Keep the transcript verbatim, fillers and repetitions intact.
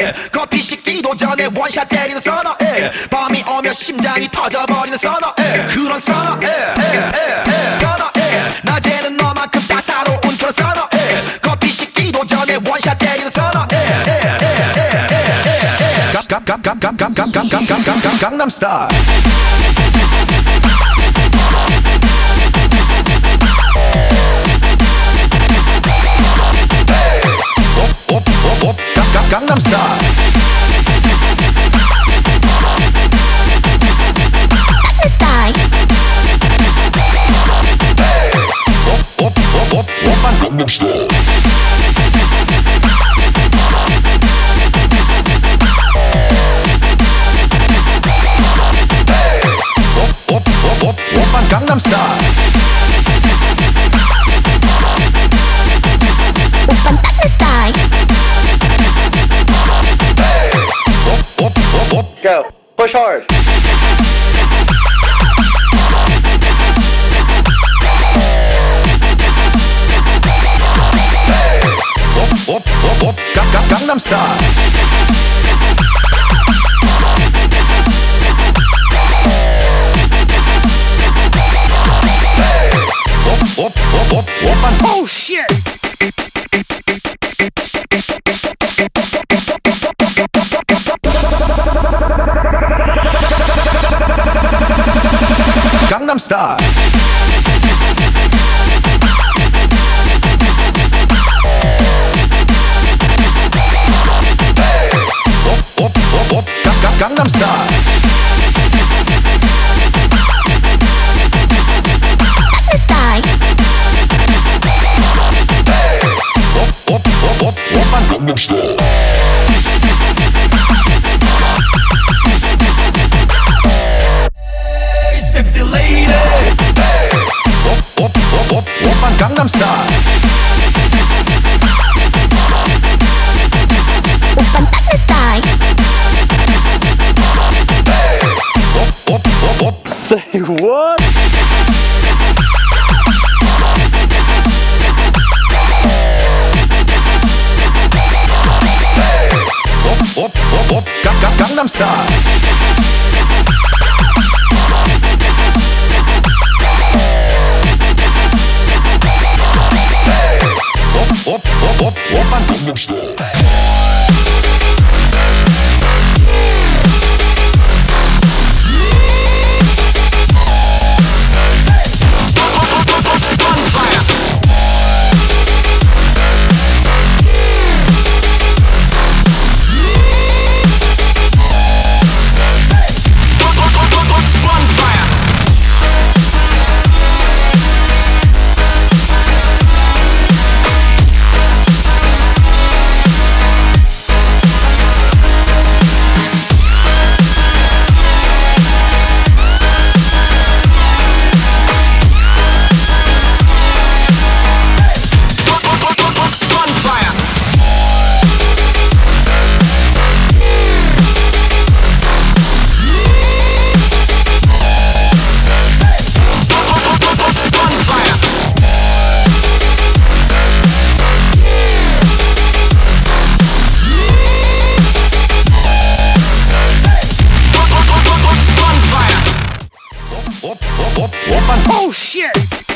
에. 커피 식기도 전에 원샷 때리는 선어에. 밤이 오면 심장이 터져버리는 선어에. 그런 선어에 선어에 낮에는 너만큼 따사로운 그런 선어에. 커피 식기도 전에 원샷 때리는 선어에. 강남 스타일. 강남 스타일. Gangnam Style. Gangnam Style. Go, push hard. Gangnam Style. Oh shit! Gangnam Style. Gangnam Style. Gangnam Style. Hey, sexy lady. Hey. Gangnam Style. Say what? Gangnam Style. Gangnam Style. Oh shit!